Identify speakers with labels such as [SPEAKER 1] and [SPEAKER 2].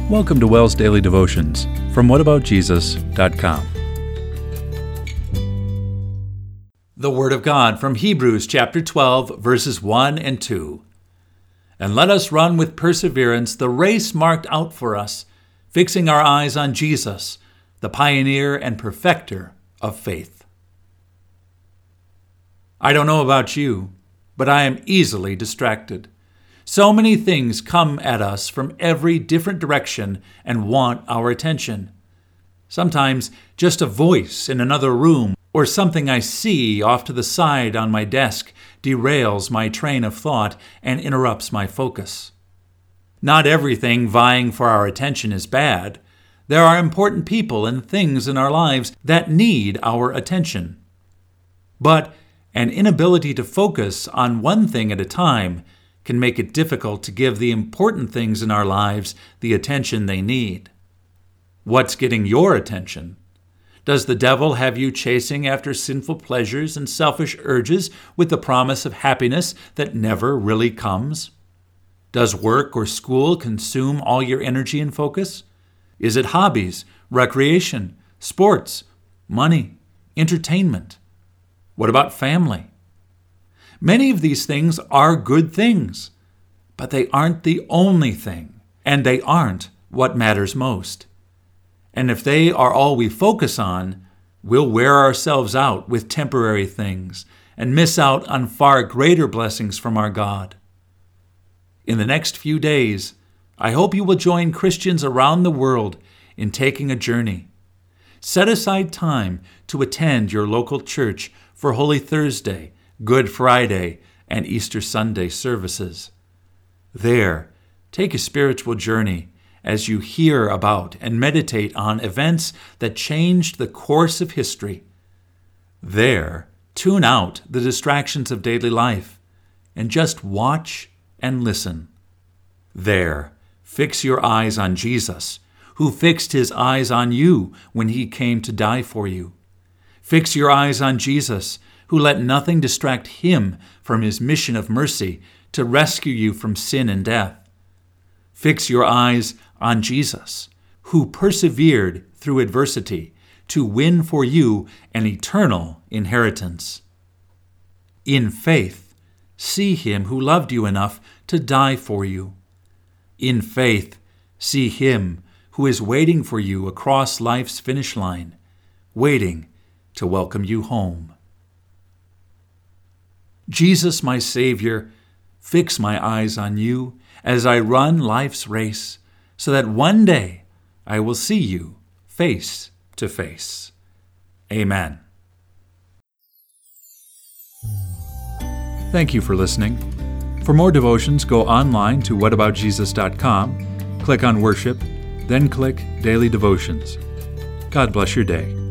[SPEAKER 1] Welcome to WELL's Daily Devotions from whataboutjesus.com. The Word of God from Hebrews chapter 12, verses 1 and 2. And let us run with perseverance the race marked out for us, fixing our eyes on Jesus, the pioneer and perfecter of faith. I don't know about you, but I am easily distracted. So many things come at us from every different direction and want our attention. Sometimes just a voice in another room or something I see off to the side on my desk derails my train of thought and interrupts my focus. Not everything vying for our attention is bad. There are important people and things in our lives that need our attention. But an inability to focus on one thing at a time can make it difficult to give the important things in our lives the attention they need. What's getting your attention? Does the devil have you chasing after sinful pleasures and selfish urges with the promise of happiness that never really comes? Does work or school consume all your energy and focus? Is it hobbies, recreation, sports, money, entertainment? What about family? Many of these things are good things, but they aren't the only thing, and they aren't what matters most. And if they are all we focus on, we'll wear ourselves out with temporary things and miss out on far greater blessings from our God. In the next few days, I hope you will join Christians around the world in taking a journey. Set aside time to attend your local church for Holy Thursday, Good Friday, and Easter Sunday services. There, take a spiritual journey as you hear about and meditate on events that changed the course of history. There, tune out the distractions of daily life and just watch and listen. There, fix your eyes on Jesus, who fixed his eyes on you when he came to die for you. Fix your eyes on Jesus, who let nothing distract him from his mission of mercy to rescue you from sin and death. Fix your eyes on Jesus, who persevered through adversity to win for you an eternal inheritance. In faith, see him who loved you enough to die for you. In faith, see him who is waiting for you across life's finish line, waiting to welcome you home. Jesus, my Savior, fix my eyes on you as I run life's race, so that one day I will see you face to face. Amen. Thank you for listening. For more devotions, go online to whataboutjesus.com, click on Worship, then click Daily Devotions. God bless your day.